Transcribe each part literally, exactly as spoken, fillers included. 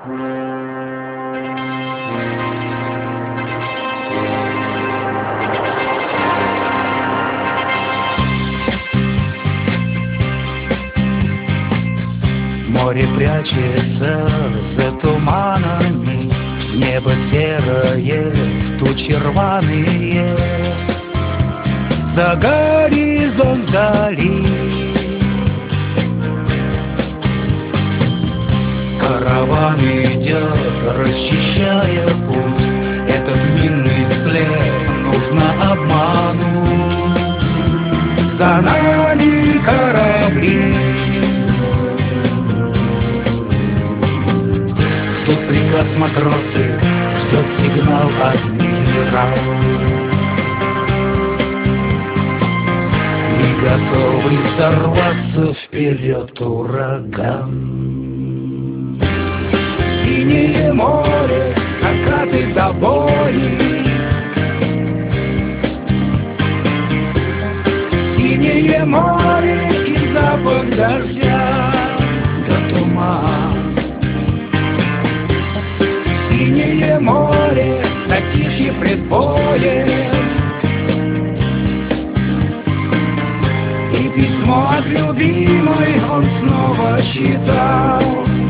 Море прячется за туманами, небо серое, тучи рваные, за горизонт вдали. Караван идет, расчищая путь, этот минный след нужно обмануть. За нами корабли ждут приказ матросы, ждет сигнал адмирал. И готовый сорваться вперед ураган. Синее море, закаты до боли, синее море и запах дождя до туман. Синее море, затишье пред боем, и письмо от любимой он снова читал.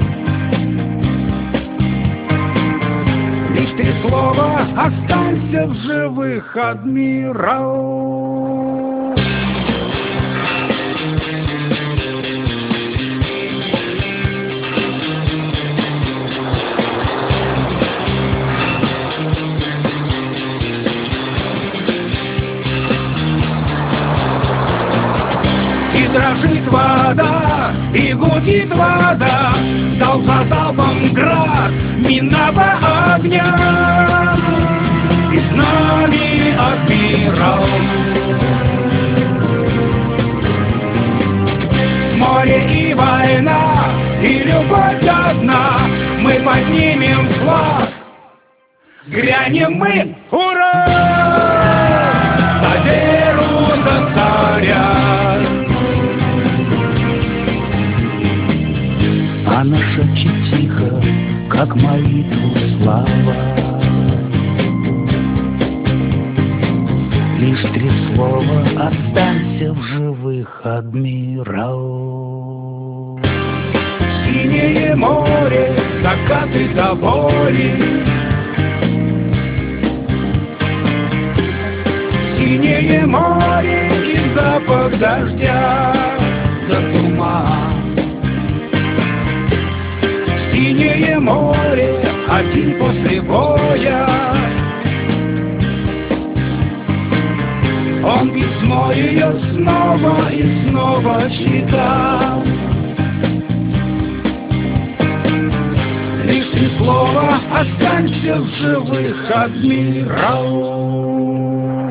Лишь три слова: останься в живых, адмирал. И дрожит вода, и гудит вода, залп за залпом град минного огня. И с нами адмирал. Море и война, и любовь одна, мы поднимем флаг, грянем мы, ура! За веру, за царя. Она шепчет тихо, как молитву слава. Лишь три слова: останься в живых, адмирал. Синее море, закаты до боли, синее море и запах дождя до туман. Синее море, один после боя, он письмо ее снова и снова читал. Лишь три слова: останься в живых, адмирал.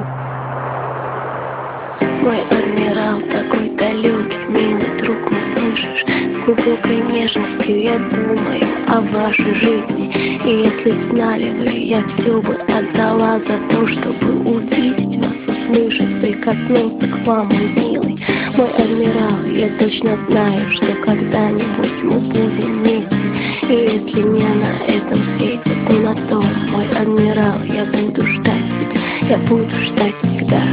Мой адмирал, такой далекий, милый друг, не слышишь? С глубокой нежностью я думаю о вашей жизни. И если б знали вы, я все бы отдала за то, чтобы увидеть вас, услышать, прикоснуться к вам, мой милый. Мой адмирал, я точно знаю, что когда-нибудь мы будем вместе. И если не на этом свете, то на том, мой адмирал, я буду ждать тебя, я буду ждать всегда.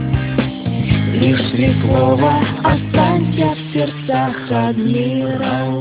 Лишь три слова: останься в сердцах, адмирал.